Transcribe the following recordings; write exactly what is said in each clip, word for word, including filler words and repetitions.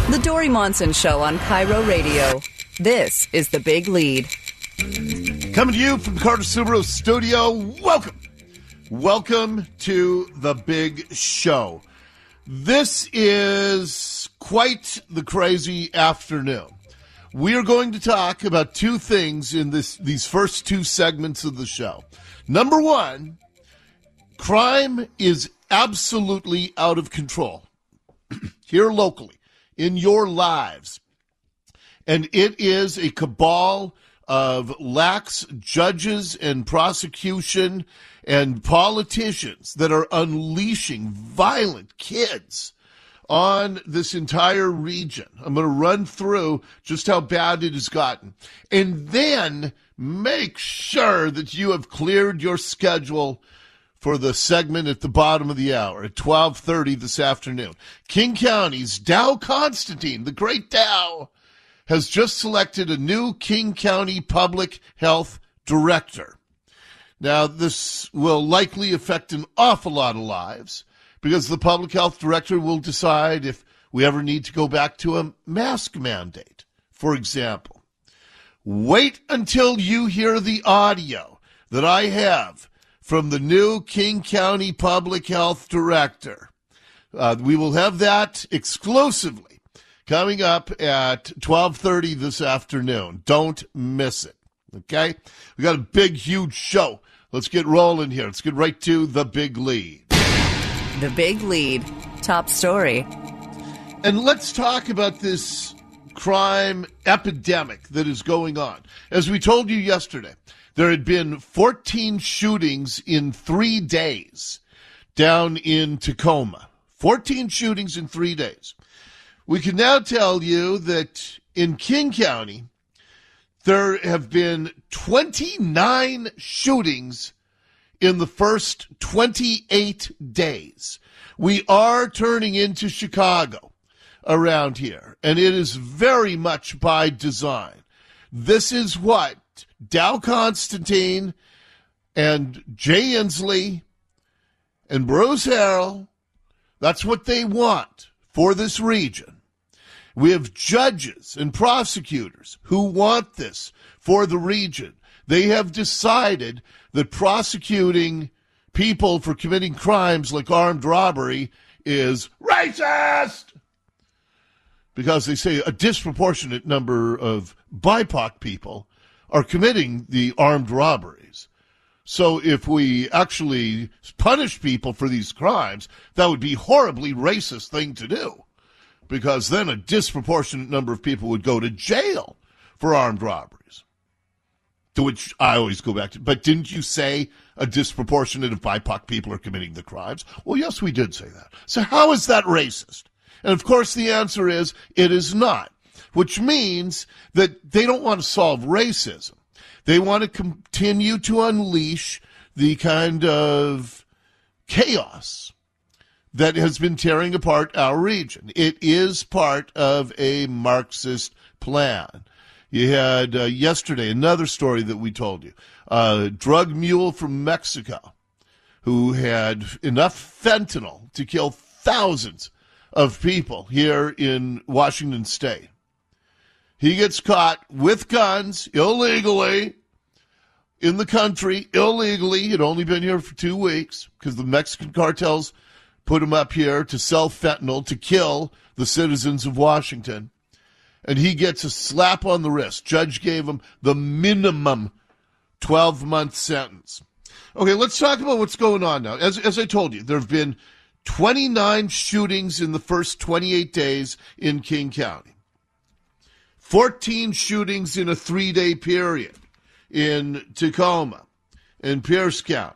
The Dory Monson Show on Cairo Radio. This is The Big Lead. Coming to you from the Carter Subaru studio. Welcome. Welcome to The Big Show. This is quite the crazy afternoon. We are going to talk about two things in this these first two segments of the show. Number one, crime is absolutely out of control here locally, in your lives. And it is a cabal of lax judges and prosecution and politicians that are unleashing violent kids on this entire region. I'm going to run through just how bad it has gotten. And then make sure that you have cleared your schedule for the segment at the bottom of the hour at twelve thirty this afternoon. King County's Dow Constantine, the great Dow, has just selected a new King County Public Health Director. Now, this will likely affect an awful lot of lives because the Public Health Director will decide if we ever need to go back to a mask mandate, for example. Wait until you hear the audio that I have from the new King County Public Health Director. Uh, we will have that exclusively coming up at twelve thirty this afternoon. Don't miss it, okay? We got a big, huge show. Let's get rolling here. Let's get right to The Big Lead. The Big Lead. Top story. And let's talk about this crime epidemic that is going on. As we told you yesterday, there had been fourteen shootings in three days down in Tacoma. fourteen shootings in three days. We can now tell you that in King County, there have been twenty-nine shootings in the first twenty-eight days. We are turning into Chicago around here, and it is very much by design. This is what Dow Constantine and Jay Inslee and Bruce Harrell, that's what they want for this region. We have judges and prosecutors who want this for the region. They have decided that prosecuting people for committing crimes like armed robbery is racist because they say a disproportionate number of B I P O C people are committing the armed robberies. So if we actually punish people for these crimes, that would be a horribly racist thing to do, because then a disproportionate number of people would go to jail for armed robberies. To which I always go back to, but didn't you say a disproportionate of B I P O C people are committing the crimes? Well, yes, we did say that. So how is that racist? And of course the answer is it is not. Which means that they don't want to solve racism. They want to continue to unleash the kind of chaos that has been tearing apart our region. It is part of a Marxist plan. You had uh, yesterday another story that we told you. A drug mule from Mexico who had enough fentanyl to kill thousands of people here in Washington State. He gets caught with guns illegally in the country, illegally. He'd only been here for two weeks because the Mexican cartels put him up here to sell fentanyl to kill the citizens of Washington. And he gets a slap on the wrist. Judge gave him the minimum twelve-month sentence. Okay, let's talk about what's going on now. As, as I told you, there have been twenty-nine shootings in the first twenty-eight days in King County. fourteen shootings in a three-day period in Tacoma and Pierce County.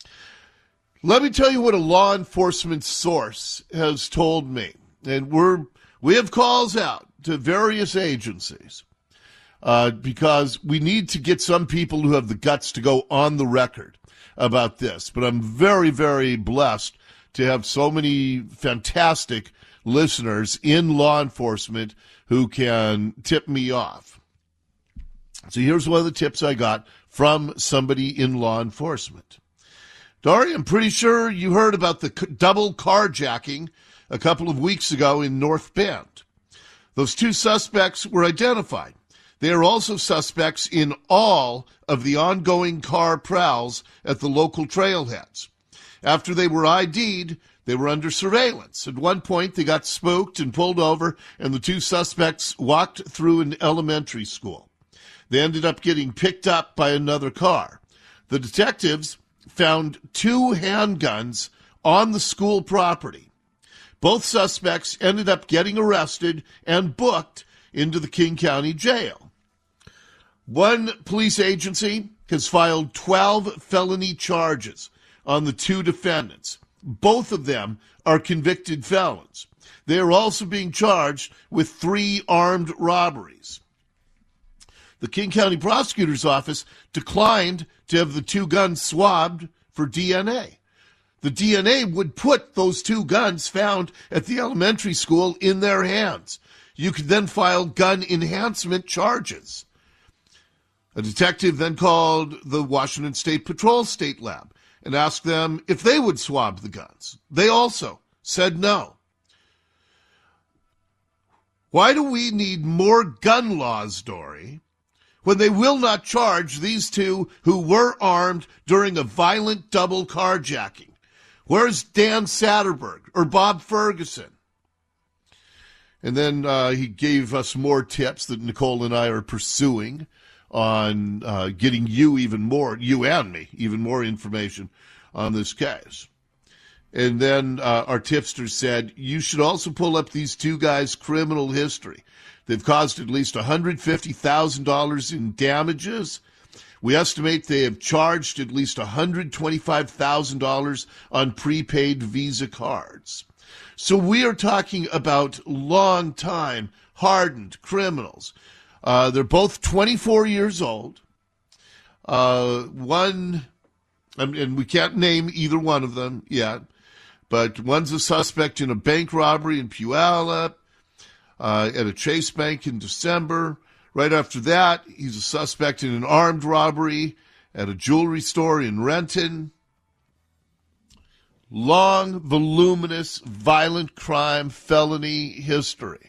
Let me tell you what a law enforcement source has told me. And we're we have calls out to various agencies uh, because we need to get some people who have the guts to go on the record about this. But I'm very, very blessed to have so many fantastic listeners in law enforcement who can tip me off. So here's one of the tips I got from somebody in law enforcement. Dory, I'm pretty sure you heard about the double carjacking a couple of weeks ago in North Bend. Those two suspects were identified. They are also suspects in all of the ongoing car prowls at the local trailheads. After they were I D'd, they were under surveillance. At one point, they got spooked and pulled over, and the two suspects walked through an elementary school. They ended up getting picked up by another car. The detectives found two handguns on the school property. Both suspects ended up getting arrested and booked into the King County Jail. One police agency has filed twelve felony charges on the two defendants. Both of them are convicted felons. They are also being charged with three armed robberies. The King County Prosecutor's Office declined to have the two guns swabbed for D N A. The D N A would put those two guns found at the elementary school in their hands. You could then file gun enhancement charges. A detective then called the Washington State Patrol State Lab and asked them if they would swab the guns. They also said no. Why do we need more gun laws, Dory, when they will not charge these two who were armed during a violent double carjacking? Where's Dan Satterberg or Bob Ferguson? And then uh, he gave us more tips that Nicole and I are pursuing on uh, getting you even more, you and me, even more information on this case. And then uh, our tipster said, you should also pull up these two guys' criminal history. They've caused at least one hundred fifty thousand dollars in damages. We estimate they have charged at least one hundred twenty-five thousand dollars on prepaid Visa cards. So we are talking about long-time, hardened criminals. Uh, they're both twenty-four years old. Uh, one, and we can't name either one of them yet, but one's a suspect in a bank robbery in Puyallup, uh, at a Chase Bank in December. Right after that, he's a suspect in an armed robbery at a jewelry store in Renton. Long, voluminous, violent crime, felony history.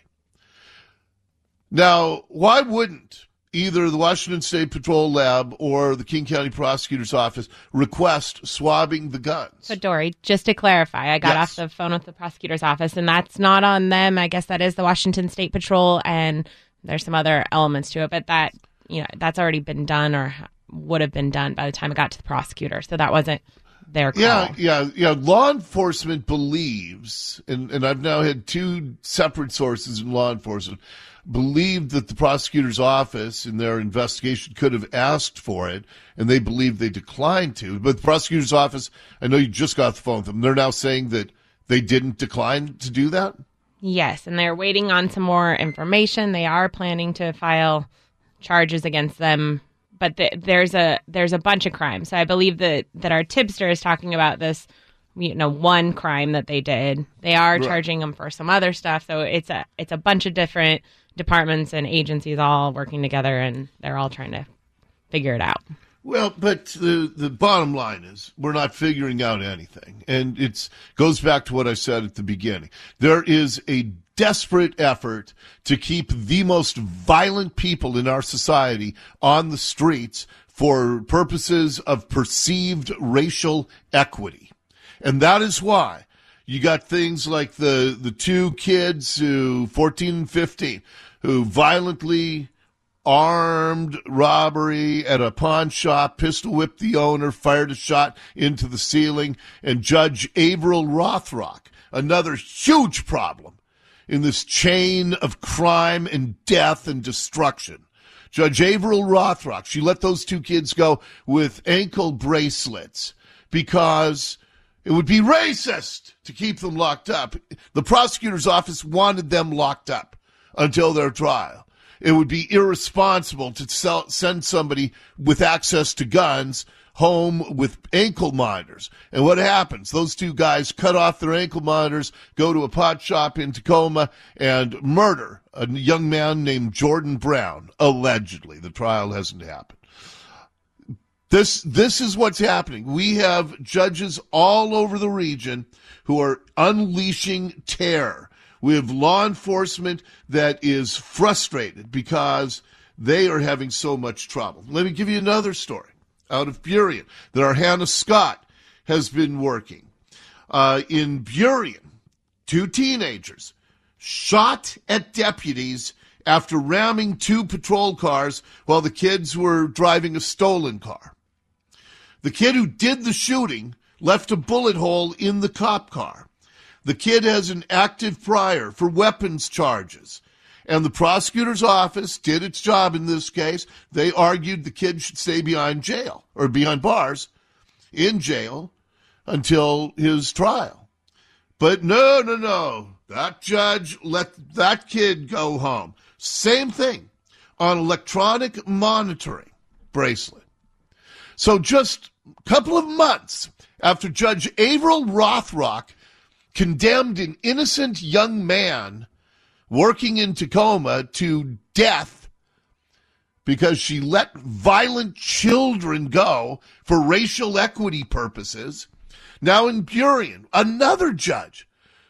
Now, why wouldn't either the Washington State Patrol Lab or the King County Prosecutor's Office request swabbing the guns? So, Dory, just to clarify, I got Yes. off the phone with the prosecutor's office, and that's not on them. I guess that is the Washington State Patrol, and there's some other elements to it, but that, you know, that's already been done or would have been done by the time it got to the prosecutor. So that wasn't their call. Yeah, yeah, yeah. Law enforcement believes, and, and I've now had two separate sources in law enforcement, believed that the prosecutor's office in their investigation could have asked for it, and they believe they declined to. But the prosecutor's office, I know you just got off the phone with them, they're now saying that they didn't decline to do that? Yes, and they're waiting on some more information. They are planning to file charges against them, but the, there's a there's a bunch of crimes. So I believe that, that our tipster is talking about this, you know, one crime that they did. They are Right. charging them for some other stuff. So it's a it's a bunch of different departments and agencies all working together, and they're all trying to figure it out. Well, but the the bottom line is we're not figuring out anything. And it's goes back to what I said at the beginning. There is a desperate effort to keep the most violent people in our society on the streets for purposes of perceived racial equity. And that is why you got things like the, the two kids who, fourteen and fifteen, who violently armed robbery at a pawn shop, pistol whipped the owner, fired a shot into the ceiling, and Judge Averill Rothrock, another huge problem in this chain of crime and death and destruction. Judge Averill Rothrock, she let those two kids go with ankle bracelets because it would be racist to keep them locked up. The prosecutor's office wanted them locked up until their trial. It would be irresponsible to sell, send somebody with access to guns home with ankle monitors. And what happens? Those two guys cut off their ankle monitors, go to a pot shop in Tacoma, and murder a young man named Jordan Brown, allegedly. The trial hasn't happened. This this is what's happening. We have judges all over the region who are unleashing terror. We have law enforcement that is frustrated because they are having so much trouble. Let me give you another story out of Burien that our Hannah Scott has been working. Uh, in Burien, two teenagers shot at deputies after ramming two patrol cars while the kids were driving a stolen car. The kid who did the shooting left a bullet hole in the cop car. The kid has an active prior for weapons charges, and the prosecutor's office did its job in this case. They argued the kid should stay behind jail, or behind bars, in jail, until his trial. But no, no, no. That judge let that kid go home. Same thing on electronic monitoring bracelet. So just a couple of months after Judge Averill Rothrock condemned an innocent young man working in Tacoma to death because she let violent children go for racial equity purposes, now in Burien, another judge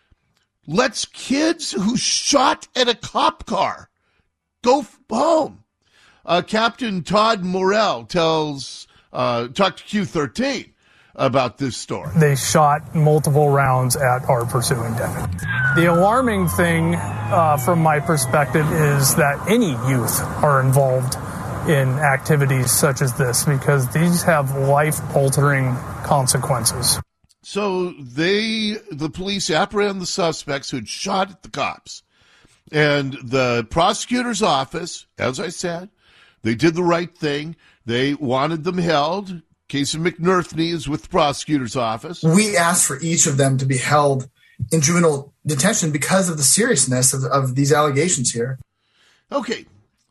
lets kids who shot at a cop car go f- home. Uh, Captain Todd Morrell tells, uh, talked to Q thirteen about this story. They shot multiple rounds at our pursuing deputy. The alarming thing uh, from my perspective is that any youth are involved in activities such as this because these have life-altering consequences. So they, the police apprehend the suspects who had shot at the cops. And the prosecutor's office, as I said, they did the right thing. They wanted them held. Casey McNerthney is with the prosecutor's office. We asked for each of them to be held in juvenile detention because of the seriousness of, of these allegations here. Okay.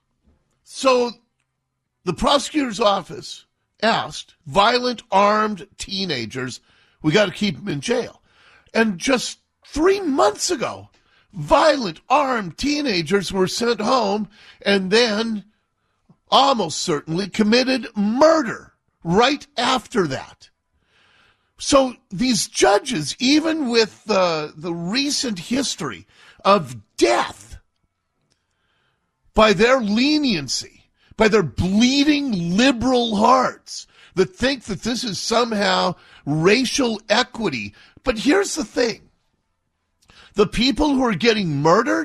So the prosecutor's office asked violent, armed teenagers, we got to keep them in jail. And just three months ago, violent, armed teenagers were sent home and then almost certainly committed murder right after that. So these judges, even with uh, the recent history of death, by their leniency, by their bleeding liberal hearts that think that this is somehow racial equity. But here's the thing. The people who are getting murdered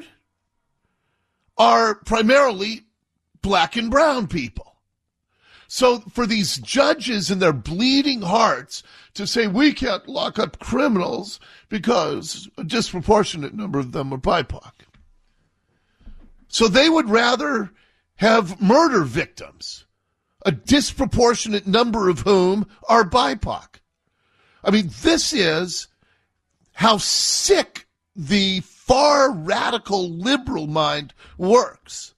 are primarily black and brown people. So for these judges and their bleeding hearts to say we can't lock up criminals because a disproportionate number of them are B I P O C. So they would rather have murder victims, a disproportionate number of whom are B I P O C. I mean, this is how sick the far radical liberal mind works.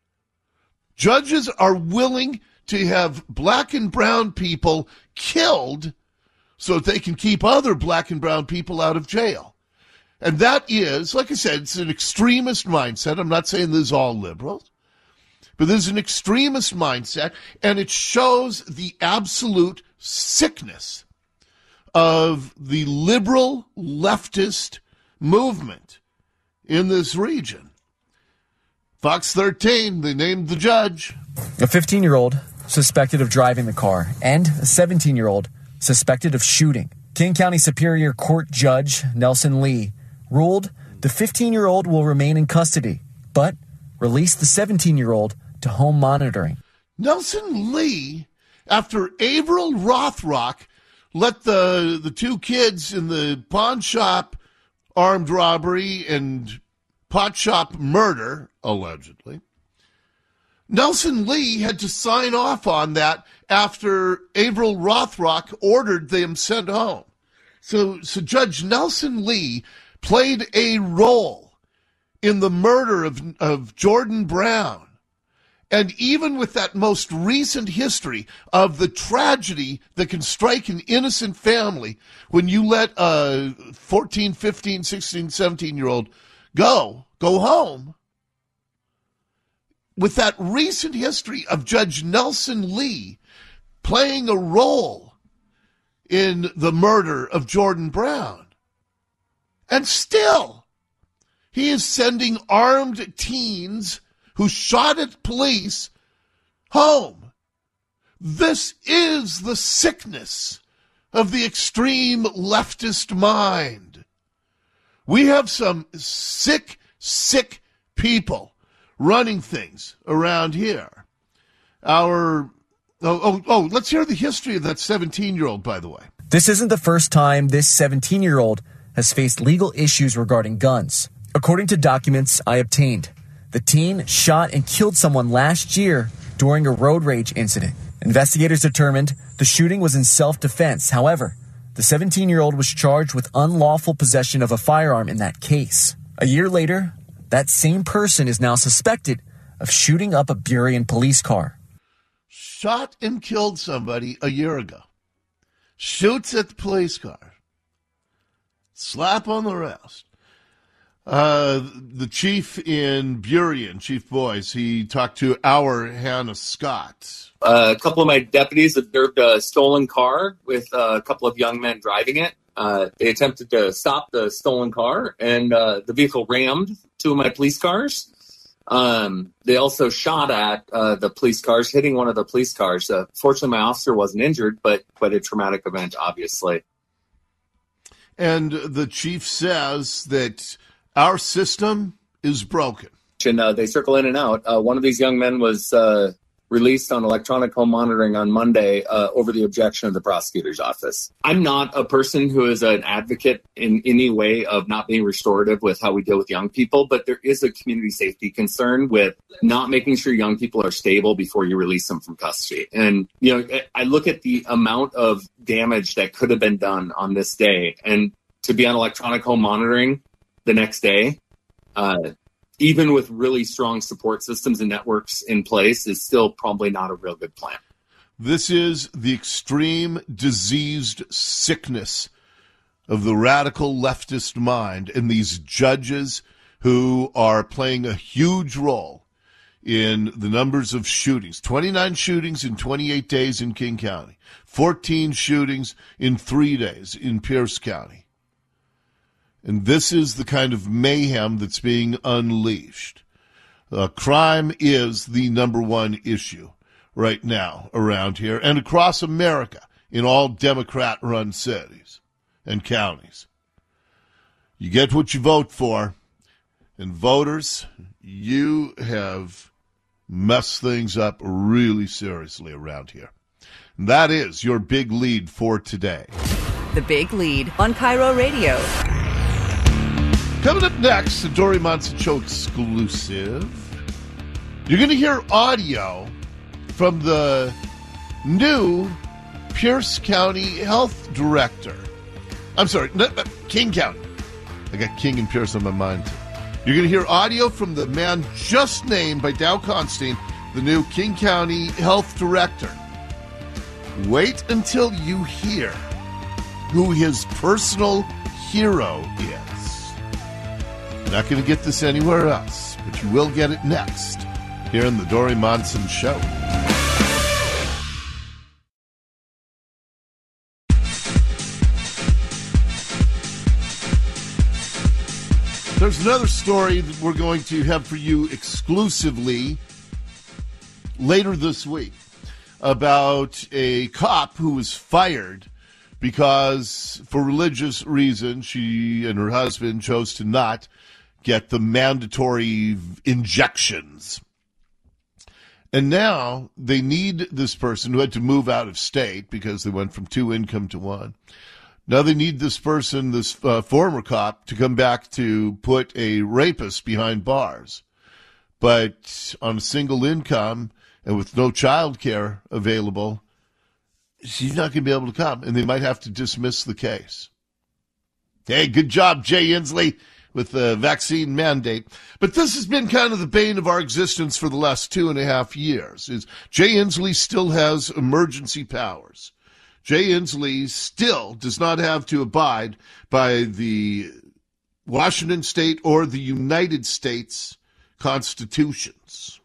Judges are willing to have black and brown people killed so that they can keep other black and brown people out of jail. And that is, like I said, it's an extremist mindset. I'm not saying this is all liberals, but this is an extremist mindset, and it shows the absolute sickness of the liberal leftist movement in this region. Fox thirteen, they named the judge. A fifteen-year-old suspected of driving the car and a seventeen-year-old suspected of shooting. King County Superior Court Judge Nelson Lee ruled the fifteen-year-old will remain in custody, but released the seventeen-year-old to home monitoring. Nelson Lee, after Averill Rothrock let the, the two kids in the pawn shop armed robbery and pot shop murder, allegedly, Nelson Lee had to sign off on that after Averill Rothrock ordered them sent home. So, so Judge Nelson Lee played a role in the murder of, of Jordan Brown. And even with that most recent history of the tragedy that can strike an innocent family when you let a fourteen, fifteen, sixteen, seventeen-year-old go, go home, with that recent history of Judge Nelson Lee playing a role in the murder of Jordan Brown. And still, He is sending armed teens who shot at police home. This is the sickness of the extreme leftist mind. We have some sick, sick people running things around here. Our oh oh oh, let's hear the history of that seventeen-year-old, by the way. This isn't the first time this seventeen-year-old has faced legal issues regarding guns. According to documents I obtained, the teen shot and killed someone last year during a road rage incident. Investigators determined the shooting was in self-defense. However, the seventeen-year-old was charged with unlawful possession of a firearm in that case. A year later, that same person is now suspected of shooting up a Burien police car. Shot and killed somebody a year ago. Shoots at the police car. Slap on the wrist. Uh, the chief in Burien, Chief Boyce, he talked to our Hannah Scott. Uh, a couple of my deputies observed a stolen car with uh, a couple of young men driving it. Uh, they attempted to stop the stolen car, and uh, the vehicle rammed two of my police cars. Um, they also shot at uh, the police cars, hitting one of the police cars. Uh, fortunately, my officer wasn't injured, but quite a traumatic event, obviously. And the chief says that our system is broken. And uh, they circle in and out. Uh, one of these young men was uh, released on electronic home monitoring on Monday uh, over the objection of the prosecutor's office. I'm not a person who is an advocate in any way of not being restorative with how we deal with young people, but there is a community safety concern with not making sure young people are stable before you release them from custody. And, you know, I look at the amount of damage that could have been done on this day, and to be on electronic home monitoring the next day, uh, even with really strong support systems and networks in place, is still probably not a real good plan. This is the extreme diseased sickness of the radical leftist mind and these judges who are playing a huge role in the numbers of shootings. twenty-nine shootings in twenty-eight days in King County. fourteen shootings in three days in Pierce County. And this is the kind of mayhem that's being unleashed. Uh, crime is the number one issue right now around here and across America in all Democrat-run cities and counties. You get what you vote for. And voters, you have messed things up really seriously around here. And that is your big lead for today. The Big Lead on Cairo Radio. Coming up next, the Dori Monson Show exclusive. You're going to hear audio from the new Pierce County Health Director. I'm sorry, King County. I got King and Pierce on my mind, too. You're going to hear audio from the man just named by Dow Constein, the new King County Health Director. Wait until you hear who his personal hero is. You're not going to get this anywhere else, but you will get it next here in the Dori Monson Show. There's another story that we're going to have for you exclusively later this week about a cop who was fired because, for religious reasons, she and her husband chose to not get the mandatory injections. And now they need this person who had to move out of state because they went from two income to one. Now they need this person, this uh, former cop, to come back to put a rapist behind bars. But on a single income and with no child care available, she's not going to be able to come, and they might have to dismiss the case. Hey, good job, Jay Inslee, with the vaccine mandate. But this has been kind of the bane of our existence for the last two and a half years. Is Jay Inslee still has emergency powers. Jay Inslee still does not have to abide by the Washington State or the United States constitutions.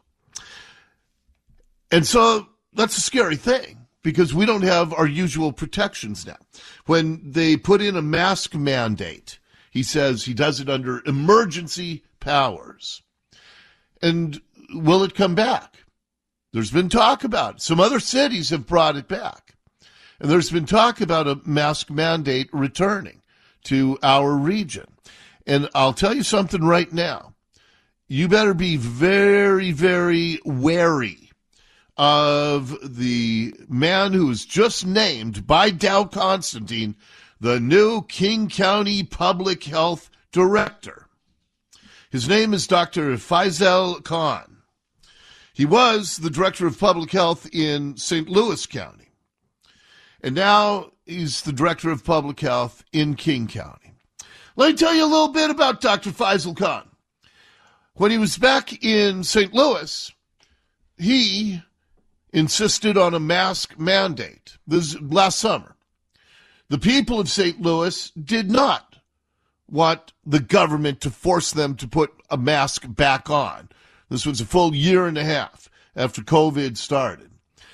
And so that's a scary thing, because we don't have our usual protections now. When they put in a mask mandate, he says he does it under emergency powers. And will it come back? There's been talk about it. Some other cities have brought it back. And there's been talk about a mask mandate returning to our region. And I'll tell you something right now. You better be very, very wary of the man who was just named by Dow Constantine the new King County Public Health Director. His name is Doctor Faisal Khan. He was the Director of Public Health in Saint Louis County. And now he's the Director of Public Health in King County. Let me tell you a little bit about Doctor Faisal Khan. When he was back in Saint Louis, he insisted on a mask mandate. This was last summer. The people of Saint Louis did not want the government to force them to put a mask back on. This was a full year and a half after COVID started.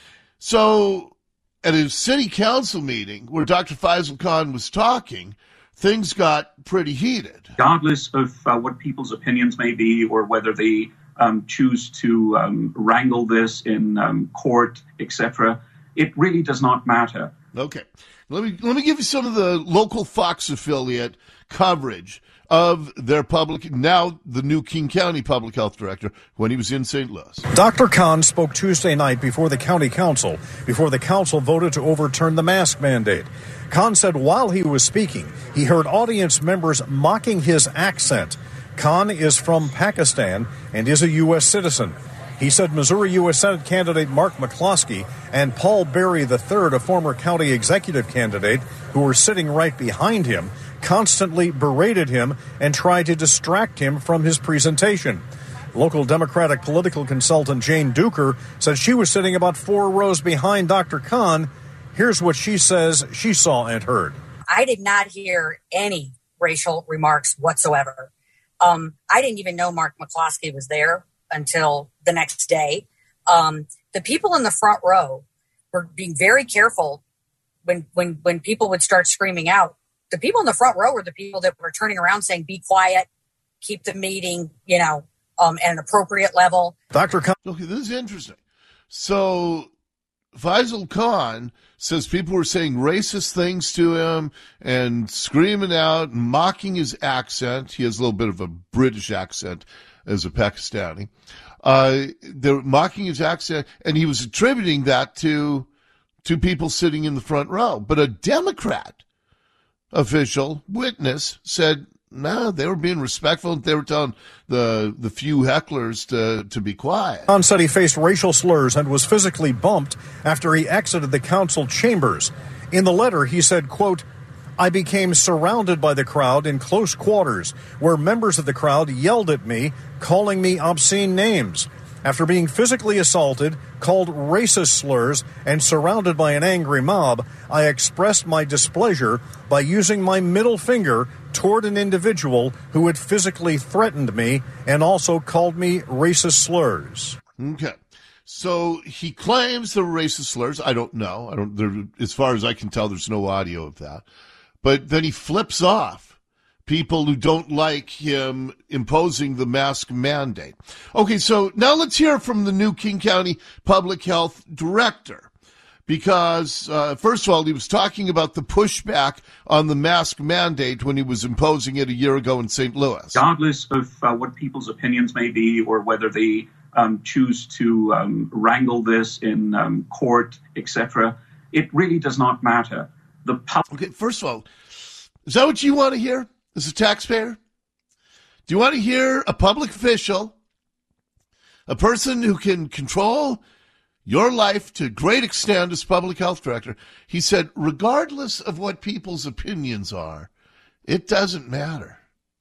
So at a city council meeting where Doctor Faisal Khan was talking, things got pretty heated. Regardless of uh, what people's opinions may be or whether they um, choose to um, wrangle this in um, court, et cetera, it really does not matter. Okay. Let me let me give you some of the local Fox affiliate coverage of their public, now the new King County Public Health Director, when he was in Saint Louis. Doctor Khan spoke Tuesday night before the county council, before the council voted to overturn the mask mandate. Khan said while he was speaking, he heard audience members mocking his accent. Khan is from Pakistan and is a U S citizen. He said Missouri U S Senate candidate Mark McCloskey and Paul Berry the third, a former county executive candidate, who were sitting right behind him, constantly berated him and tried to distract him from his presentation. Local Democratic political consultant Jane Duker said she was sitting about four rows behind Doctor Khan. Here's what she says she saw and heard. I did not hear any racial remarks whatsoever. Um, I didn't even know Mark McCloskey was there until the next day. Um, the people in the front row were being very careful when, when, when people would start screaming out. The people in the front row were the people that were turning around saying, be quiet, keep the meeting, you know, um, at an appropriate level. Doctor Khan. Okay, this is interesting. So Faisal Khan says people were saying racist things to him and screaming out, mocking his accent. He has a little bit of a British accent as a Pakistani. Uh, they're mocking his accent, and he was attributing that to to people sitting in the front row. But a Democrat official, witness, said, no, they were being respectful. They were telling the the few hecklers to, to be quiet. Khan said he faced racial slurs and was physically bumped after he exited the council chambers. In the letter, he said, quote, I became surrounded by the crowd in close quarters, where members of the crowd yelled at me, calling me obscene names. After being physically assaulted, called racist slurs, and surrounded by an angry mob, I expressed my displeasure by using my middle finger toward an individual who had physically threatened me and also called me racist slurs. Okay. So he claims they're racist slurs. I don't know. I don't. There, as far as I can tell, there's no audio of that. But then he flips off people who don't like him imposing the mask mandate. Okay, so now let's hear from the new King County Public Health Director. Because, uh, first of all, he was talking about the pushback on the mask mandate when he was imposing it a year ago in Saint Louis. Regardless of uh, what people's opinions may be or whether they um, choose to um, wrangle this in um, court, et cetera, it really does not matter. The pub- okay, first of all, is that what you want to hear as a taxpayer? Do you want to hear a public official, a person who can control your life to a great extent as public health director? He said, regardless of what people's opinions are, it doesn't matter.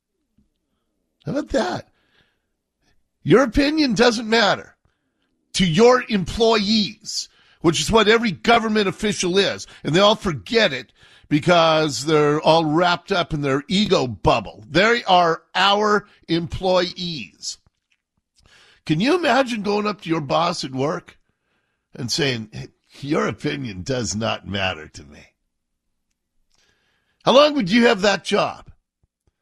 How about that? Your opinion doesn't matter to your employees, which is what every government official is. And they all forget it because they're all wrapped up in their ego bubble. They are our employees. Can you imagine going up to your boss at work and saying, hey, your opinion does not matter to me? How long would you have that job?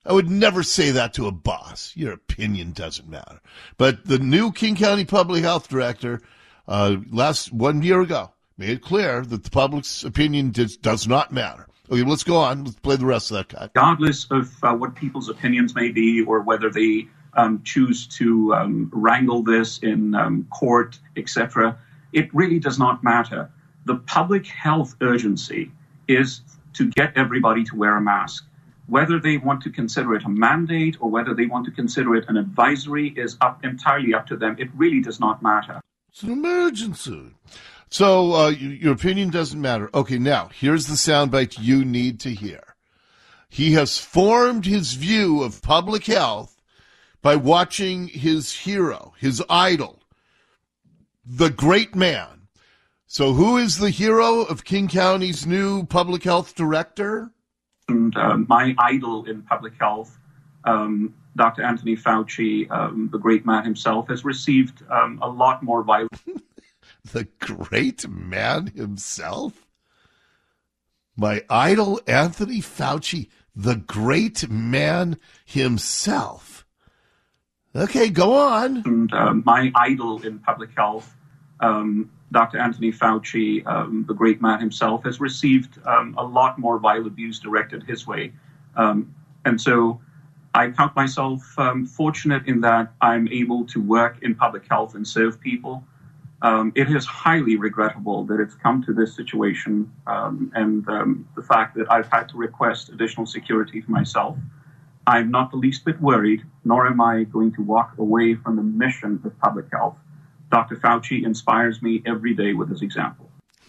I would never say that to a boss. Your opinion doesn't matter. But the new King County Public Health Director, uh, last one year ago, made it clear that the public's opinion does, does not matter. Okay, let's go on. Let's play the rest of that cut. Regardless of uh, what people's opinions may be or whether they um, choose to um, wrangle this in um, court, et cetera, it really does not matter. The public health urgency is to get everybody to wear a mask. Whether they want to consider it a mandate or whether they want to consider it an advisory is up entirely up to them. It really does not matter. It's an emergency. So uh, your opinion doesn't matter. Okay, now, here's the soundbite you need to hear. He has formed his view of public health by watching his hero, his idol, the great man. So who is the hero of King County's new public health director? And uh, my idol in public health, um, Doctor Anthony Fauci, um, the great man himself, has received um, a lot more violence. The great man himself? My idol, Anthony Fauci, the great man himself. Okay, go on. And uh, my idol in public health, um, Doctor Anthony Fauci, um, the great man himself, has received um, a lot more vile abuse directed his way. Um, and so I count myself um, fortunate in that I'm able to work in public health and serve people. Um, it is highly regrettable that it's come to this situation um, and um, the fact that I've had to request additional security for myself. I'm not the least bit worried, nor am I going to walk away from the mission of public health. Doctor Fauci inspires me every day with his example.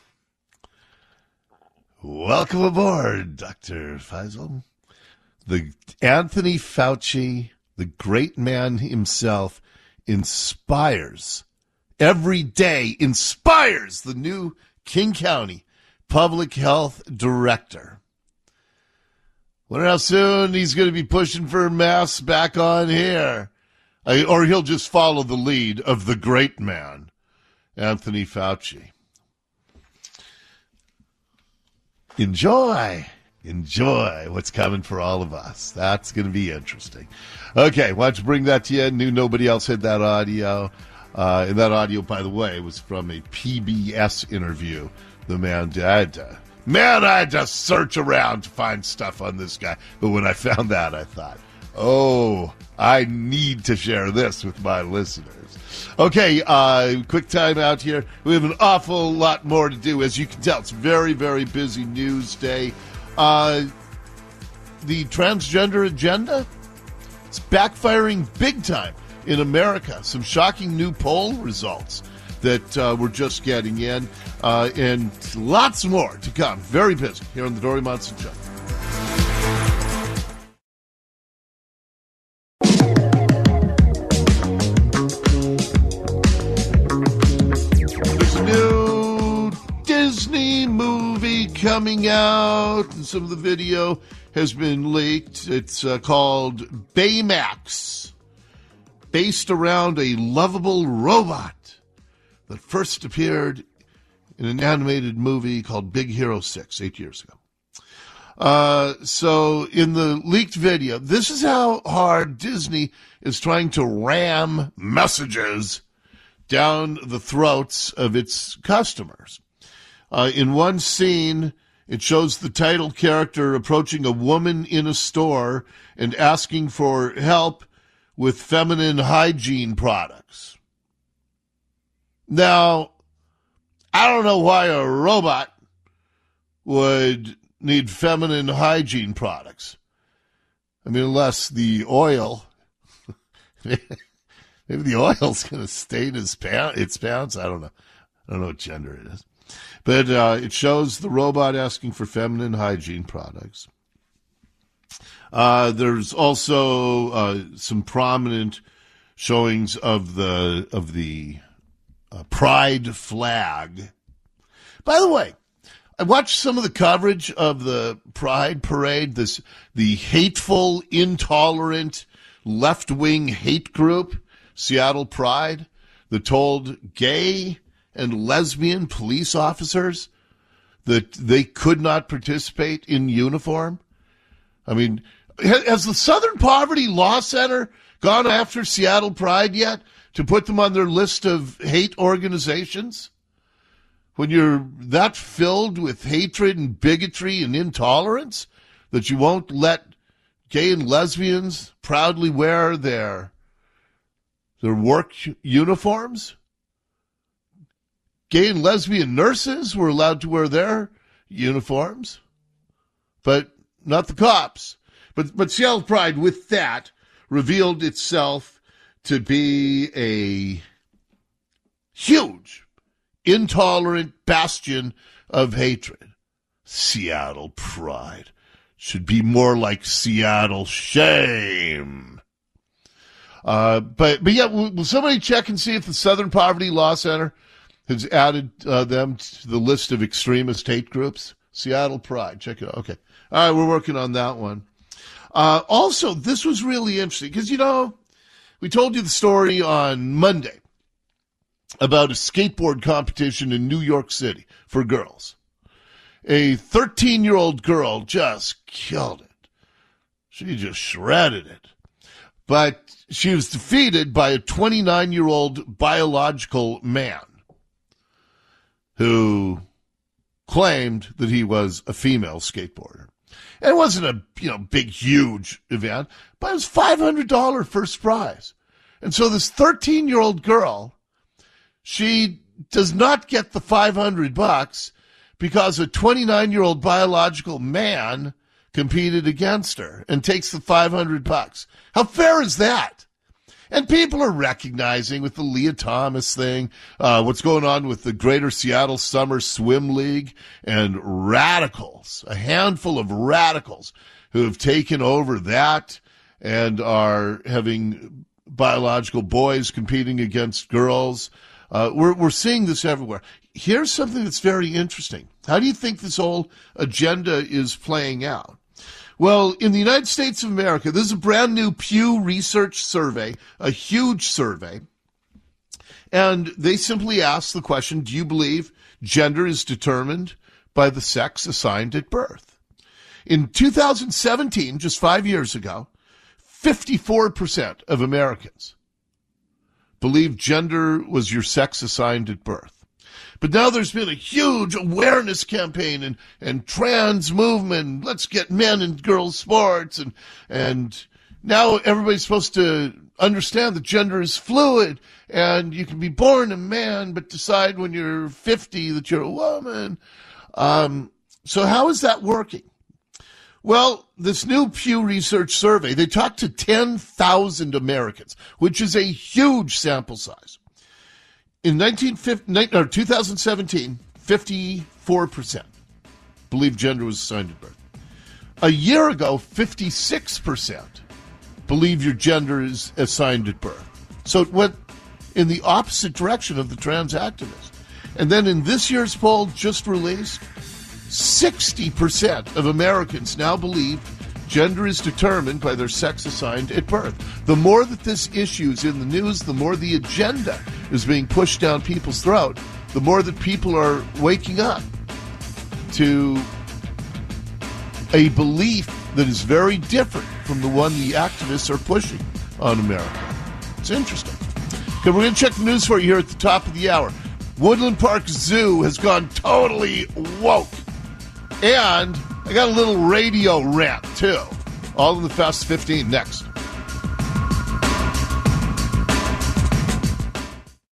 Welcome aboard, Doctor Faisal. The Anthony Fauci, the great man himself, inspires, every day inspires the new King County Public Health Director. Wonder how soon he's going to be pushing for masks back on here. I, or he'll just follow the lead of the great man, Anthony Fauci. Enjoy. Enjoy what's coming for all of us. That's going to be interesting. Okay, why don't you bring that to you? Knew nobody else had that audio. Uh, and that audio, by the way, was from a P B S interview. The man did. Uh, man, I had to search around to find stuff on this guy. But when I found that, I thought, oh, I need to share this with my listeners. Okay, uh, quick time out here. We have an awful lot more to do. As you can tell, it's a very, very busy news day. Uh, the transgender agenda, it's backfiring big time in America. Some shocking new poll results that uh, we're just getting in, uh, and lots more to come. Very busy here on the Dori Monson Show. There's a new Disney movie coming out, and some of the video has been leaked. It's uh, called Baymax, based around a lovable robot that first appeared in an animated movie called Big Hero six, eight years ago. Uh, so in the leaked video, this is how hard Disney is trying to ram messages down the throats of its customers. Uh, in one scene, it shows the title character approaching a woman in a store and asking for help with feminine hygiene products. Now, I don't know why a robot would need feminine hygiene products. I mean, unless the oil, maybe the oil's going to stain his pants, its pants. I don't know. I don't know what gender it is. But uh, it shows the robot asking for feminine hygiene products. Uh, there's also uh, some prominent showings of the of the uh, pride flag. By the way, I watched some of the coverage of the Pride Parade. This the hateful, intolerant, left-wing hate group, Seattle Pride, that told gay and lesbian police officers that they could not participate in uniform. I mean, Has the Southern Poverty Law Center gone after Seattle Pride yet to put them on their list of hate organizations? When you're that filled with hatred and bigotry and intolerance that you won't let gay and lesbians proudly wear their their work uniforms? Gay and lesbian nurses were allowed to wear their uniforms, but not the cops. But but Seattle Pride, with that, revealed itself to be a huge, intolerant bastion of hatred. Seattle Pride should be more like Seattle Shame. Uh, but but yeah, will, will somebody check and see if the Southern Poverty Law Center has added uh, them to the list of extremist hate groups? Seattle Pride, check it out. Okay, all right, we're working on that one. Uh, also, this was really interesting because, you know, we told you the story on Monday about a skateboard competition in New York City for girls. A thirteen-year-old girl just killed it. She just shredded it. But she was defeated by a twenty-nine-year-old biological man who claimed that he was a female skateboarder. And it wasn't a, you know, big, huge event, but it was five hundred dollars first prize. And so this thirteen-year-old girl, she does not get the five hundred bucks because a twenty-nine-year-old biological man competed against her and takes the five hundred bucks. How fair is that? And people are recognizing with the Leah Thomas thing, uh, what's going on with the Greater Seattle Summer Swim League, and radicals, a handful of radicals who have taken over that and are having biological boys competing against girls. Uh, we're, we're seeing this everywhere. Here's something that's very interesting. How do you think this whole agenda is playing out? Well, in the United States of America, this is a brand new Pew Research survey, a huge survey, and they simply ask the question, do you believe gender is determined by the sex assigned at birth? In two thousand seventeen, just five years ago, fifty-four percent of Americans believed gender was your sex assigned at birth. But now there's been a huge awareness campaign and, and trans movement. Let's get men and girls sports. And, and now everybody's supposed to understand that gender is fluid and you can be born a man but decide when you're fifty that you're a woman. Um, so how is that working? Well, this new Pew Research survey, they talked to ten thousand Americans, which is a huge sample size. In nineteen fifty, or two thousand seventeen, fifty-four percent believed gender was assigned at birth. A year ago, fifty-six percent believe your gender is assigned at birth. So it went in the opposite direction of the trans activists. And then in this year's poll just released, sixty percent of Americans now believe gender is determined by their sex assigned at birth. The more that this issue is in the news, the more the agenda is being pushed down people's throat, the more that people are waking up to a belief that is very different from the one the activists are pushing on America. It's interesting. Okay, we're going to check the news for you here at the top of the hour. Woodland Park Zoo has gone totally woke. And I got a little radio rant, too. All in the Fast fifteen next.